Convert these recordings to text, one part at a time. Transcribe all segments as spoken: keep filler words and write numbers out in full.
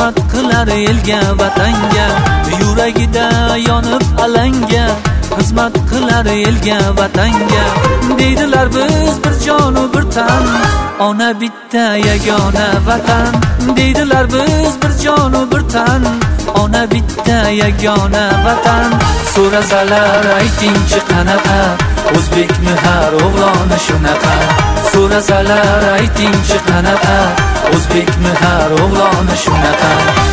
xizmat qilar elga vatanga, yuragida yonib alanga, xizmat qilar elga vatanga. Deydilar biz bir jonu bir tan, ona bitta yagona vatan. Deydilar biz bir jonu bir tan, ona bitta yagona vatan. So'rasalar aytingchi qanaqa, o'zbekmi har o'g'loni shunaqa. So'rasalar aytingchi qanaqa, o'zbekmi har o'g'loni shunaqa.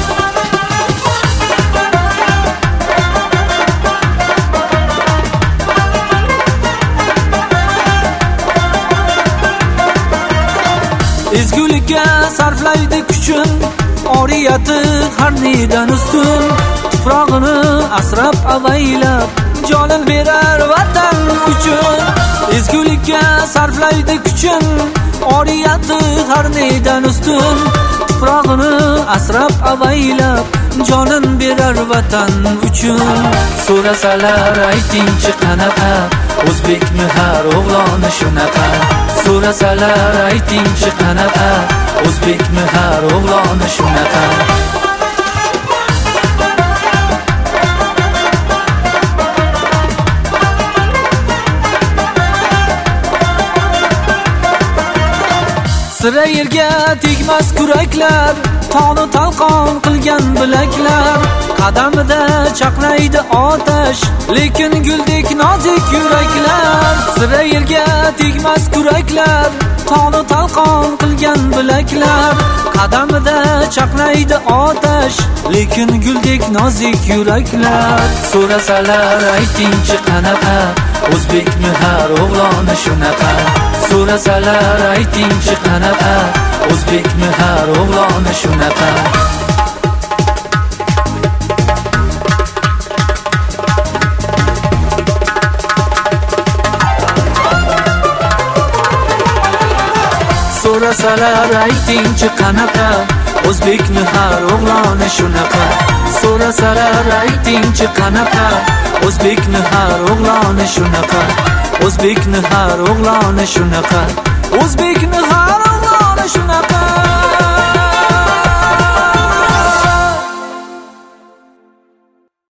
Ezgulikka sarflaydi kuchun, oriyati har nedan ustun. Tuprog'ini asrab avaylab, jonin berar vatan uchun. Ezgulikka sarflaydi kuchun, oriyati har nedan ustun. Tuprog'ini asrab avaylab, jonin berar vatan uchun. So'rasalar aytingchi qanaqa, o'zbekmi har o'g'loni shunaqa. So'rasalar aytingchi qanaqa, o'zbekmi har o'g'loni shunaqa. Sira yerga tegmas kuraklar, tonu talqon qilgan bilaklar. Qadamida chaqnaydi otash, lekin guldek nozik yuraklar. Sira yerga tegmas kuraklar, tonu talqon qilgan bilaklar. Qadamida chaqnaydi otash, lekin guldek nozik yuraklar. So'rasalar aytingchi qanaqa, o'zbekmi har o'g'loni shunaqa. So'rasalar aytingchi qanaqa, o'zbekmi har o'g'loni shunaqa. So'rasalar aytingchi qanaqa, o'zbekmi har o'g'loni shunaqa. So'rasalar aytingchi qanaqa, o'zbekmi har o'g'loni shunaqa. O'zbekni har o'g'loni shunaqa. O'zbekni har